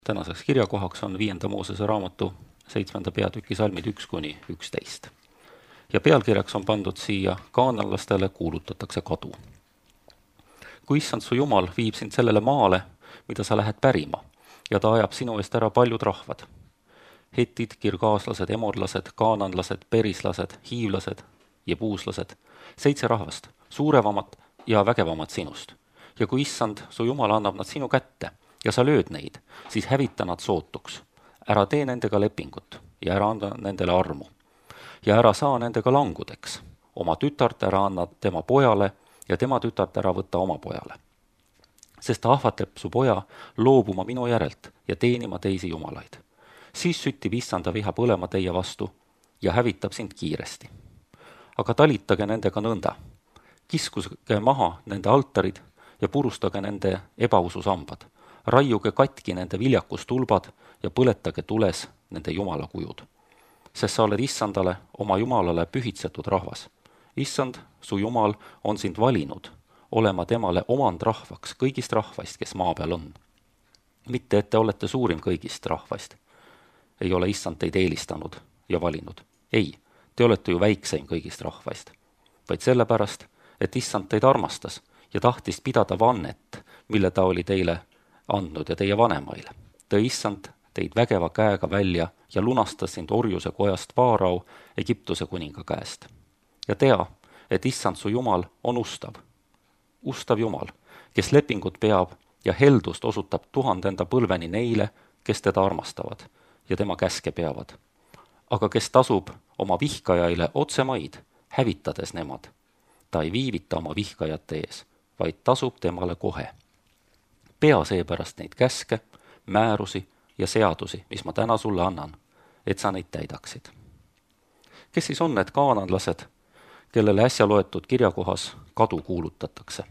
Tänaseks kirjakohaks on 5. Moosese raamatu 7. peatüki salmid 1-11. Ja pealkirjaks on pandud siia kaananlastele kuulutatakse kadu. Kui issand su Jumal viib sind sellele maale, mida sa lähed pärima, ja ta ajab sinu eest ära paljud rahvad. Hetid, kirgaaslased, emorlased, kaananlased, perislased, hiivlased, jebuuslased, 7 rahvast, suurevamat ja vägevamat sinust. Ja kui issand su Jumal annab nad sinu kätte ja sa lööd neid, siis hävita nad sootuks. Ära tee nendega lepingut ja ära anda nendele armu. Ja ära saa nendega langudeks. Oma tütart ära anna tema pojale ja tema tütart ära võtta oma pojale. Sest ta ahvatleb su poja loobuma minu järelt ja teenima teisi jumalaid. Siis süttib issanda viha põlema teie vastu ja hävitab sind kiiresti. Aga talitage nendega nõnda. Kiskuge maha nende altarid ja purustage nende ebaususambad. Raiuge katki nende viljakustulbad ja põletage tules nende jumala kujud. Sest sa oled issandale, oma jumalale pühitsetud rahvas. Issand, su jumal, on sind valinud, olema temale omand rahvaks kõigist rahvaist, kes maa peal on. Mitte, et te olete suurim kõigist rahvaist. Ei ole issand teid eelistanud ja valinud. Ei, te olete ju väikseim kõigist rahvaist. Vaid sellepärast, et issand teid armastas ja tahtis pidada vannet, mille ta oli teile andnud ja teie vanemaile. Tõi issand teid vägeva käega välja ja lunastas sind orjuse kojast Faarao, Egiptuse kuninga käest. Ja tea, et issand su Jumal on ustav Jumal, kes lepingut peab ja heldust osutab 1000 põlveni neile, kes teda armastavad ja tema käske peavad. Aga kes tasub oma vihkajaile otsemaid, hävitades nemad, ta ei viivita oma vihkajate ees, vaid tasub temale kohe. Pea seepärast neid käske, määrusi ja seadusi, mis ma täna sulle annan, et sa neid täidaksid. Kes siis on need kaananlased, kellele äsja loetud kirjakohas kadu kuulutatakse?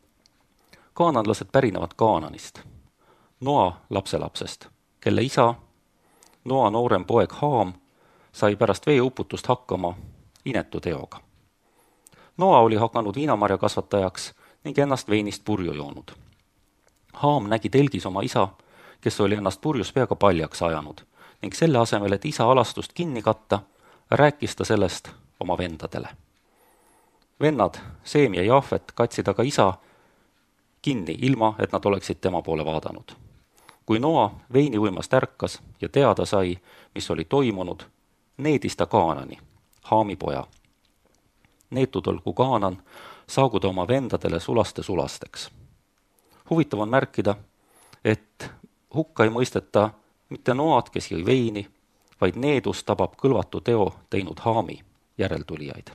Kaananlased pärinevad Kaananist, Noa lapselapsest, kelle isa, Noa noorem poeg Haam, sai pärast veeuputust hakkama inetu teoga. Noa oli hakanud viinamarja kasvatajaks ning ennast veinist purju joonud. Haam nägi telgis oma isa, kes oli ennast purjus peaga paljaks ajanud ning selle asemel, et isa alastust kinni katta, rääkis ta sellest oma vendadele. Vennad, Seem ja Jaafet, katsid aga isa kinni, ilma et nad oleksid tema poole vaadanud. Kui Noa veiniuimast ärkas ja teada sai, mis oli toimunud, needis ta Kaanani, Haami poja. Neetud olgu Kaanan, saagu ta oma vendadele sulasteks. Huvitav on märkida, et hukka ei mõisteta mitte Noad, kes jõi veini, vaid needus tabab kõlvatu teo teinud Haami järeltulijaid.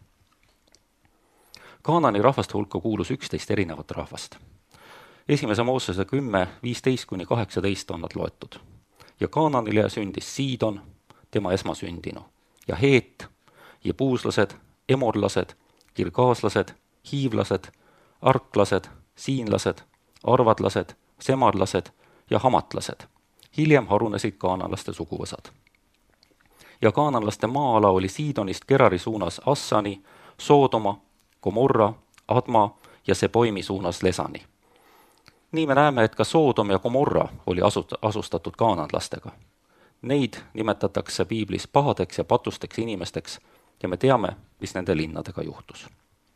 Kaanani rahvaste hulka kuulus 11 erinevat rahvast. 1. Moosese 10:15-18 on nad loetud. Ja Kaananile sündis Siidon, tema esmasündinu, ja Heet, jebuuslased, emorlased, kirgaaslased, hiivlased, arklased, siinlased, arvadlased, semarlased ja hamatlased. Hiljem harunesid kaananlaste suguvõsad. Ja kaananlaste maa-ala oli Siidonist Gerari suunas Assani, Soodoma, Gomorra, Adma ja Seboimi suunas Lesani. Nii me näeme, et ka Soodom ja Gomorra oli asustatud kaananlastega. Neid nimetatakse piiblis pahadeks ja patusteks inimesteks ja me teame, mis nende linnadega juhtus.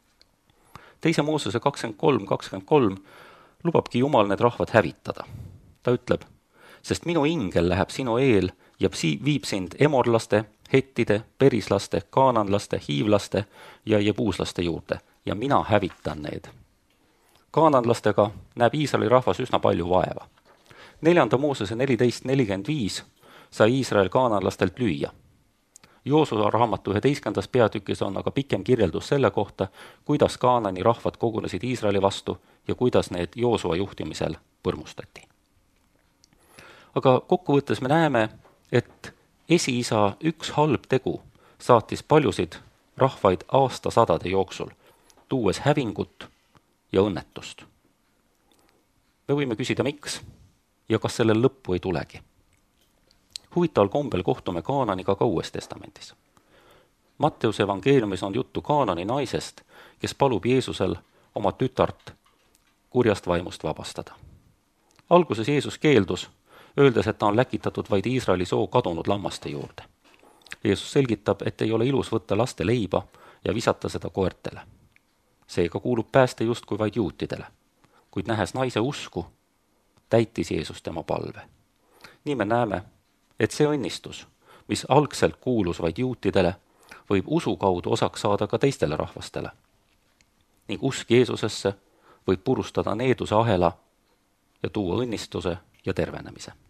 2. Moosese 23:23 lubabki Jumal need rahvad hävitada. Ta ütleb, sest minu ingel läheb sinu eel ja viib sind emorlaste, hettide, perislaste, kaananlaste, hiivlaste ja jebuuslaste juurde ja mina hävitan need. Kaananlastega näeb Iisraeli rahvas üsna palju vaeva. 4. Moosese 14:45 sai Iisrael kaananlastelt lüüa. Joosua raamatu 11. peatükis on aga pikem kirjeldus selle kohta, kuidas Kaanani rahvad kogunesid Iisraeli vastu ja kuidas need Joosua juhtimisel põrmustati. Aga kokkuvõttes me näeme, et esiisa üks halb tegu saatis paljusid rahvaid aastasadade jooksul, tuues hävingut ja õnnetust. Me võime küsida, miks ja kas sellel lõppu ei tulegi. Huvitaval kombel kohtume Kaananiga ka Uues Testamendis. Matteuse evangeeliumis on juttu Kaanani naisest, kes palub Jeesusel oma tütart kurjast vaimust vabastada. Alguses Jeesus keeldus, öeldes, et ta on läkitatud vaid Iisraeli soo kadunud lammaste juurde. Jeesus selgitab, et ei ole ilus võtta laste leiba ja visata seda koertele. Seega kuulub pääste justkui vaid juutidele, kuid nähes naise usku, täitis Jeesus tema palve. Nii me näeme, et see õnnistus, mis algselt kuulus vaid juutidele, võib usu kaudu osaks saada ka teistele rahvastele. Ning usk Jeesusesse võib purustada needuse ahela ja tuua õnnistuse ja tervenemise.